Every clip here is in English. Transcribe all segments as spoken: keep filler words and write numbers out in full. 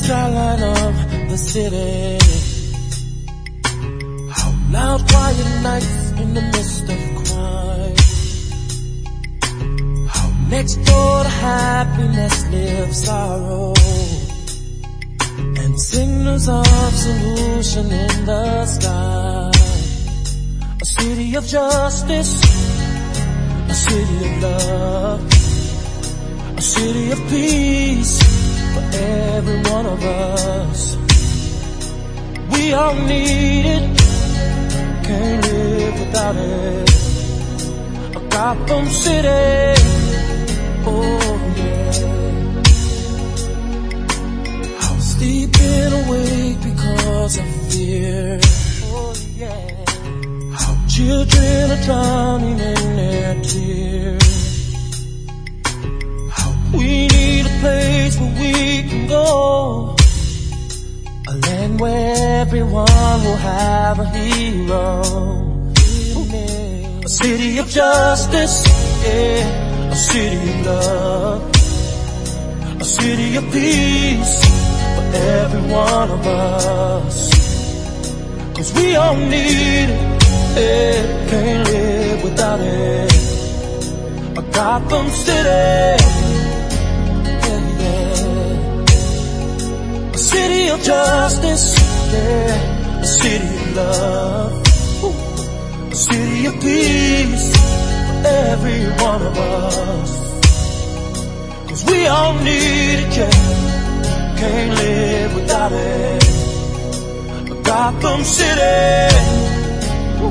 skyline of the city. How loud, quiet nights in the midst of crime. How next door to happiness lives sorrow, and signals of solution in the sky. A city of justice, a city of love, a city of peace for every one of us. We all need it, can't live without it. A Gotham City, oh yeah. I'm sleeping awake because of fear, oh yeah. How children are drowning in their tears. We need a place where we can go, a land where everyone will have a hero. A city of justice, yeah, a city of love, a city of peace for every one of us. Cause we all need it, yeah, can't live without it. A Gotham City, a city of justice, yeah, a city of love, ooh, a city of peace for every one of us. Cause we all need it, yeah, can't live without it. A Gotham City, ooh,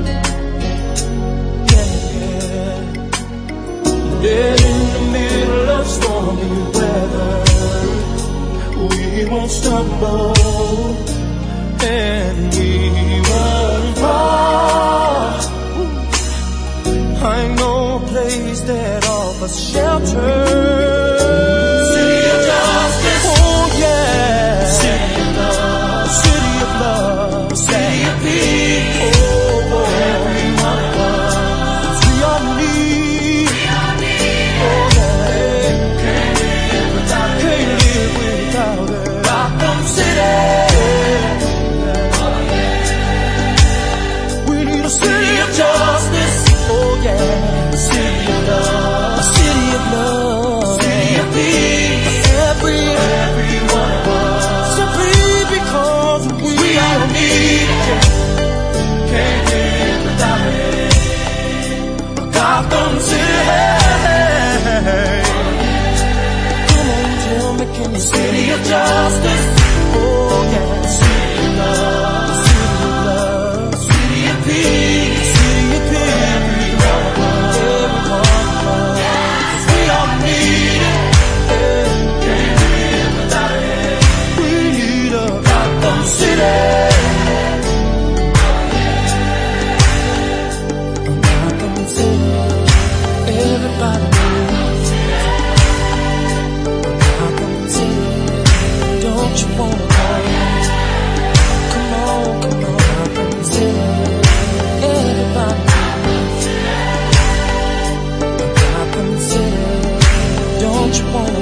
yeah, yeah. Dead in the middle of stormy weather, we won't stumble and we won't fall. I know a place that offers shelter. City of justice, oh yeah. City of love, a city of love, a city of peace. Oh, oh, every one of us. We all need, we all need, oh yeah. Can't live without it, can't live without it. Gotham City, oh yeah. We need a city of justice, oh yeah. A city of love, a city of love, a city of peace for every, every one of us. Simply because we, we all need it, can't live without it. A Gotham City, come on, tell me, can you see? City of justice, oh yeah. City of love, a city of love, a city of peace, a city of peace. Every one of us, every one of us. Cause we all need it, yeah, can't live without it. We need a Gotham City, a Gotham City. Everybody needs a Gotham City. Don't you wanna go? Come on, come on, Gotham City. Everybody needs a Gotham City. Don't you wanna